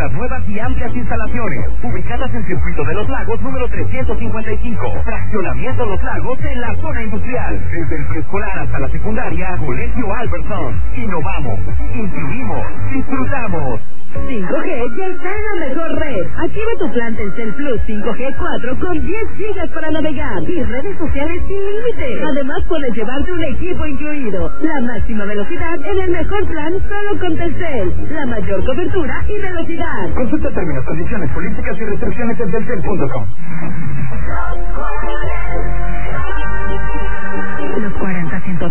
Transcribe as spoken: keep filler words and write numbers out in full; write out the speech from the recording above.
nuestras nuevas y amplias instalaciones, ubicadas en Circuito de los Lagos número trescientos cincuenta y cinco, Fraccionamiento Los Lagos en la zona industrial. Desde el preescolar hasta la secundaria, Colegio Albertson. Innovamos, incluimos, disfrutamos. cinco G ya está en la mejor red. Activa tu plan Telcel Plus cinco G cuatro con diez gigas para navegar y redes sociales sin límite. Además puedes llevarte un equipo incluido. La máxima velocidad en el mejor plan solo con Telcel. La mayor cobertura y velocidad. Consulta términos, condiciones, políticas y restricciones en telcel punto com. Los cuarenta, ciento